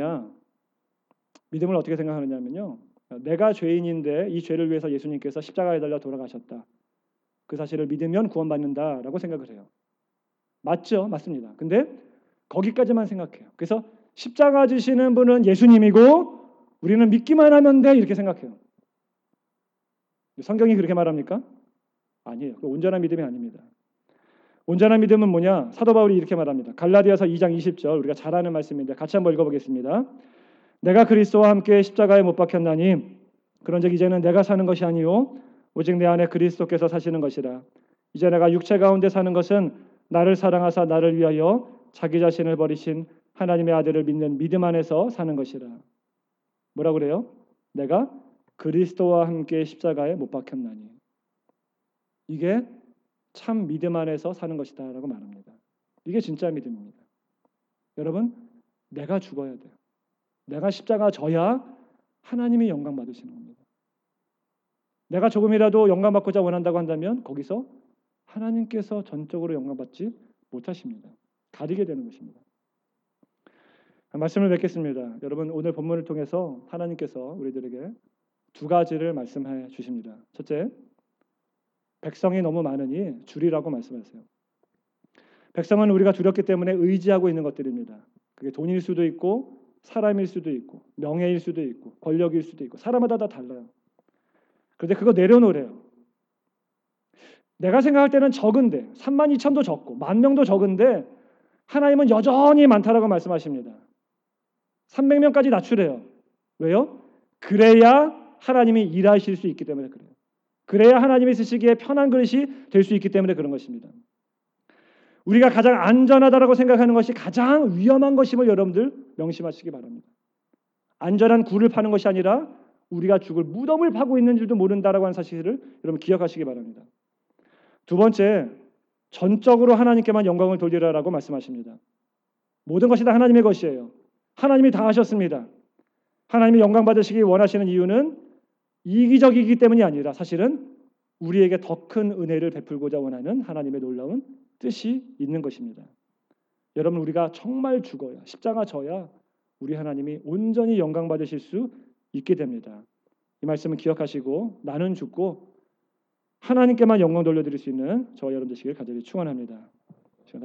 생각하느냐면요. 내가 죄인인데 이 죄를 위해서 예수님께서 십자가에 달려 돌아가셨다. 그 사실을 믿으면 구원받는다라고 생각을 해요. 맞죠? 맞습니다. 근데 거기까지만 생각해요. 그래서 십자가 지시는 분은 예수님이고 우리는 믿기만 하면 돼 이렇게 생각해요. 성경이 그렇게 말합니까? 아니에요. 그 온전한 믿음이 아닙니다. 온전한 믿음은 뭐냐? 사도 바울이 이렇게 말합니다. 갈라디아서 2장 20절 우리가 잘 아는 말씀인데 같이 한번 읽어보겠습니다. 내가 그리스도와 함께 십자가에 못 박혔나니 그런즉 이제는 내가 사는 것이 아니요 오직 내 안에 그리스도께서 사시는 것이라. 이제 내가 육체 가운데 사는 것은 나를 사랑하사 나를 위하여 자기 자신을 버리신 하나님의 아들을 믿는 믿음 안에서 사는 것이라. 뭐라 그래요? 내가 그리스도와 함께 십자가에 못 박혔나니. 이게 참 믿음 안에서 사는 것이다라고 말합니다. 이게 진짜 믿음입니다. 여러분, 내가 죽어야 돼요. 내가 십자가 져야 하나님이 영광 받으시는 겁니다. 내가 조금이라도 영광 받고자 원한다고 한다면 거기서 하나님께서 전적으로 영광 받지 못하십니다. 가리게 되는 것입니다. 말씀을 맺겠습니다. 여러분, 오늘 본문을 통해서 하나님께서 우리들에게 두 가지를 말씀해 주십니다. 첫째, 백성이 너무 많으니 줄이라고 말씀하세요. 백성은 우리가 두렵기 때문에 의지하고 있는 것들입니다. 그게 돈일 수도 있고 사람일 수도 있고 명예일 수도 있고 권력일 수도 있고 사람마다 다 달라요. 그런데 그거 내려놓으래요. 내가 생각할 때는 적은데 3만 2천도 적고 10,000명도 적은데 하나님은 여전히 많다라고 말씀하십니다. 300명까지 낮추래요. 왜요? 그래야 하나님이 일하실 수 있기 때문에 그래요. 그래야 하나님이 쓰시기에 편한 그릇이 될 수 있기 때문에 그런 것입니다. 우리가 가장 안전하다라고 생각하는 것이 가장 위험한 것임을 여러분들 명심하시기 바랍니다. 안전한 굴을 파는 것이 아니라 우리가 죽을 무덤을 파고 있는 줄도 모른다라고 하는 사실을 여러분 기억하시기 바랍니다. 두 번째, 전적으로 하나님께만 영광을 돌리라라고 말씀하십니다. 모든 것이 다 하나님의 것이에요. 하나님이 다 하셨습니다. 하나님이 영광 받으시기 원하시는 이유는 이기적이기 때문이 아니라 사실은 우리에게 더 큰 은혜를 베풀고자 원하는 하나님의 놀라운 뜻이 있는 것입니다. 여러분, 우리가 정말 죽어야 십자가 져야 우리 하나님이 온전히 영광 받으실 수 있게 됩니다. 이 말씀을 기억하시고 나는 죽고 하나님께만 영광 돌려드릴 수 있는 저와 여러분 되시길 간절히 축원합니다.